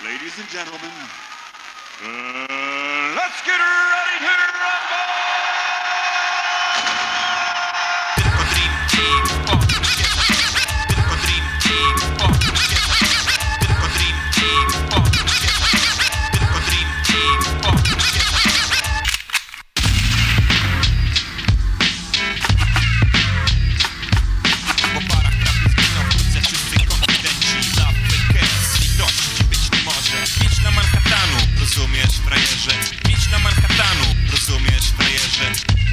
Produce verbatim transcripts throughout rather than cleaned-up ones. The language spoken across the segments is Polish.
Ladies and gentlemen, uh, let's get ready to rumble! Tylko Dream Team, pop, tylko Dream Team, pop, tylko Dream Team, pop, tylko Dream Team, pop. Po parach prawdy zginą wkrótce wszyscy konfidenci. Dla fakers litości być nie może. Idź na Manhattanu, rozumiesz, frajerze? Idź na Manhattanu, rozumiesz, frajerze?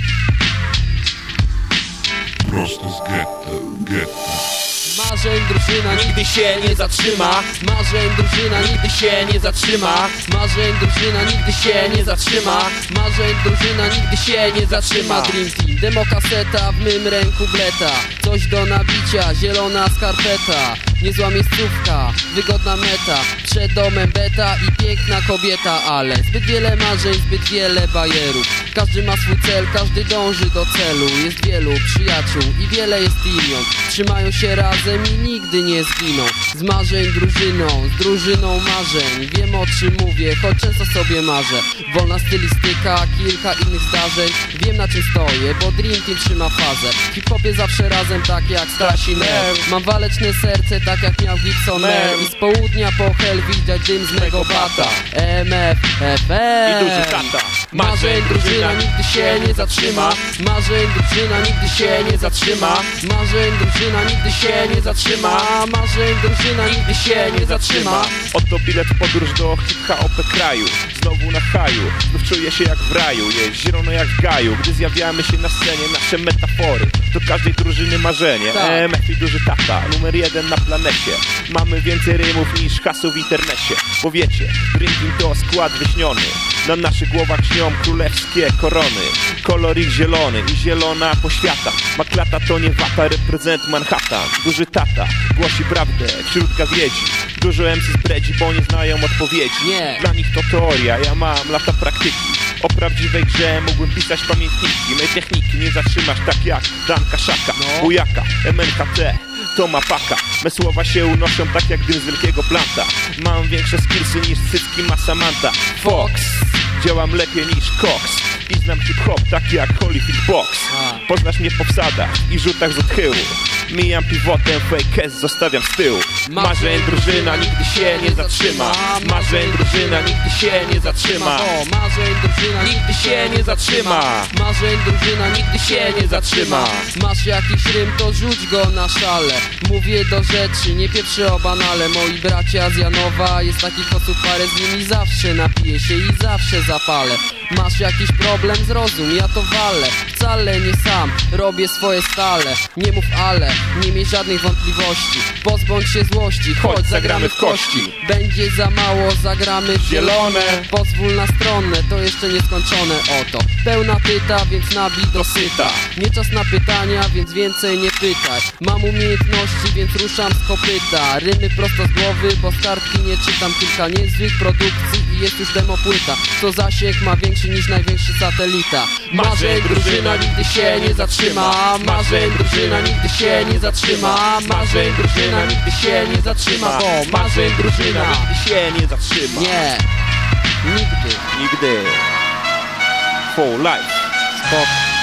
Prosto z getta, getta. Marzeń drużyna nigdy się nie zatrzyma. Marzeń drużyna nigdy się nie zatrzyma. Marzeń drużyna nigdy się nie zatrzyma. Marzeń drużyna nigdy się nie zatrzyma. Dream Team, demo kaseta, w mym ręku bleta. Coś do nabicia, zielona skarpeta. Niezła miejscówka, wygodna meta. Przed domem beta i piękna kobieta. Ale zbyt wiele marzeń, zbyt wiele bajerów. Każdy ma swój cel, każdy dąży do celu. Jest wielu przyjaciół i wiele jest imion. Trzymają się razem i nigdy nie zginą. Z marzeń drużyną, z drużyną marzeń. Wiem, o czym mówię, choć często sobie marzę. Wolna stylistyka, kilka innych zdarzeń. Wiem, na czym stoję, bo Dream Team trzyma fazę. W hip-hopie zawsze razem, tak jak Stasi Nel. Mam waleczne serce, tak jak miał Gibson Mel. I z południa po hell widać dym z mego bata. M F F M I duży tata. Marzeń drużyna nigdy się nie zatrzyma. Marzeń drużyna nigdy się nie zatrzyma. Marzeń drużyna nigdy się nie zatrzyma. Marzeń drużyna nigdy się nie zatrzyma. Oto bilet w podróż do hip-hop kraju. Znowu na haju, znów czuję się jak w raju. Jest zielono jak w gaju, gdy zjawiamy się na scenie. Nasze metafory, do każdej drużyny marzenie. Tak. M F i duży tata, numer jeden na planecie. Mamy więcej rymów niż haseł w internecie. Bo wiecie, Dream Team to skład wyśniony. Na naszych głowach śnią królewskie korony. Kolor ich zielony i zielona poświata. Maklata to nie wata, reprezent Manhattan. Duży tata głosi prawdę wśród gawiedzi. Dużo M C zbredzi, bo nie znają odpowiedzi. Nie. Dla nich to teoria, ja mam lata praktyki. O prawdziwej grze mógłbym pisać pamiętniki. Mej techniki nie zatrzymasz tak jak Dan Kaszaka, No. Bujaka, M N K T, Toma Paka. Me słowa się unoszą tak jak dym z wielkiego planta. Mam większe skillsy niż cycki ma Samantha Fox. Działam lepiej niż Cox i znam hip-hop tak jak Holyfield Box. A. Poznasz mnie po wsadach i rzutach z odchyłu. Mijam pivotem, fake S zostawiam z tyłu. Marzeń drużyna nigdy się nie zatrzyma. Marzeń drużyna nigdy się nie zatrzyma. O, marzeń drużyna nigdy się nie zatrzyma. Marzeń drużyna nigdy się nie zatrzyma. Masz jakiś rym, to rzuć go na szale. Mówię do rzeczy, nie pieprzę o banale. Moi bracia z Janowa, jest takich osób parę, z nimi zawsze napiję się i zawsze zapalę. Masz jakiś problem, zrozum, ja to walę. Wcale nie sam, robię swoje stale. Nie mów ale, nie miej żadnych wątpliwości. Pozbądź się złości, chodź zagramy w kości. Będzie za mało, zagramy w zielone. Pozwól na stronę, to jeszcze nieskończone. Oto, pełna pyta, więc nabij dosyta. Nie czas na pytania, więc więcej nie pytaj. Mam umiejętności, więc ruszam z kopyta. Rymy prosto z głowy, bo z kartki nie czytam. Kilka niezłych produkcji i jest już demo płyta. To zasięg ma większy niż największy satelita. Marzeń drużyna nigdy się nie zatrzyma. Marzeń drużyna nigdy się nie zatrzyma. Marzeń drużyna nigdy się nie zatrzyma. Bo marzeń drużyna nigdy się nie zatrzyma. nie, nigdy. Nigdy. For life. Spoko.